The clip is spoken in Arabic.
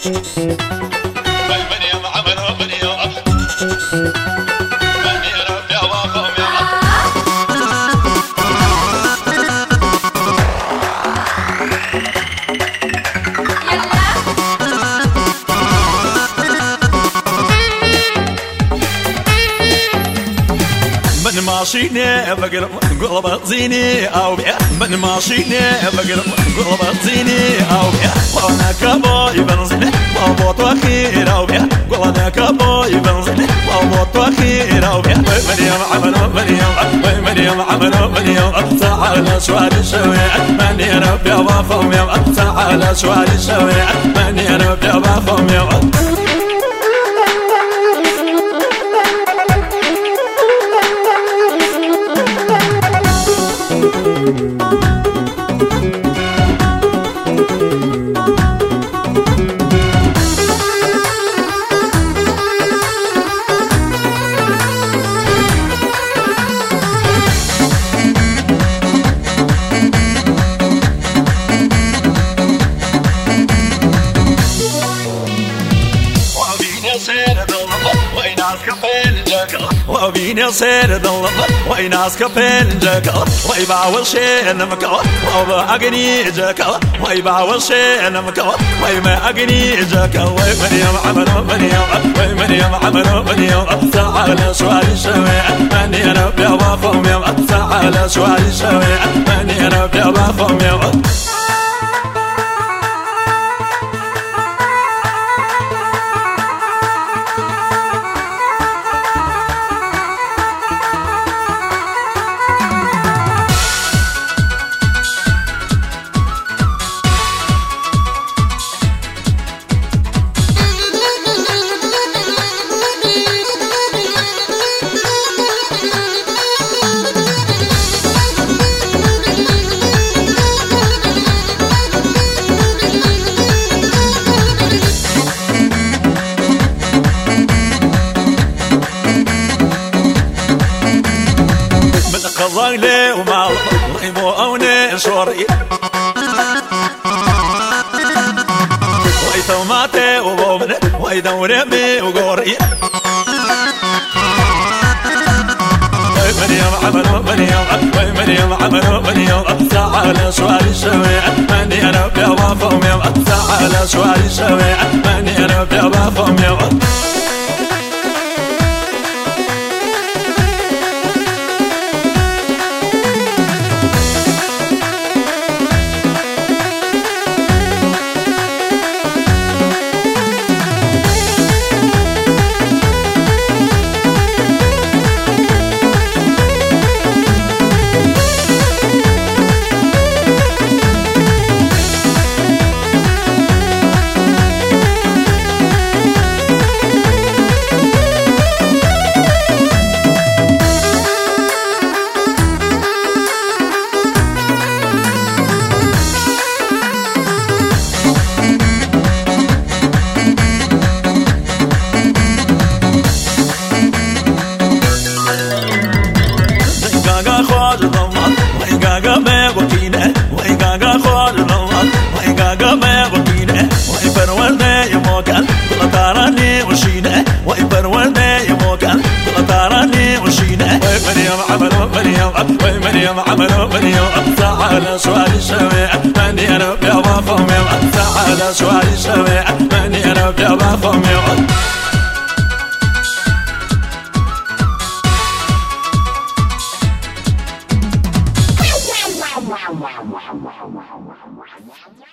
من ماشيني بقرب قلب زيني أو بيع من ماشيني بقرب قلب زيني أو بيع وانا كبوي بنزل وابوط وخير أو بيع وانا كبوي بنزل وابوط وخير أو بيع من يوم عملوا من يوم عملوا من يوم تعال شوالي شويع من يرب يا وافهم يوم تعال شوالي شويع من يرب يا وافهم يوم وبيني سير ضل ويناس كفين جاكا ويباول شيء نمكا وبأغني جاكا ويباول شيء نمكا ويما أغني جاكا ومن يوم عملوا من يوم عملوا من يوم تعال شوالي شويع من يرب يا وافهم يوم تعال شوالي شويع من يرب يا وافهم يوم قضايلي ومال ويمو أوني شوري ويثوماتي وبومن ويدوري بي وقوري من يوم عملوا من يوم عملوا من يوم تعال شوالي شويع من يرب يا وافهم يوم تعال شوالي شويع من يرب يا وافهم يوم من يوم عملوا من يوم تعال شوالي شويع من يرب يا وافهم يوم تعال شوالي شويع من يرب يا وافهم يوم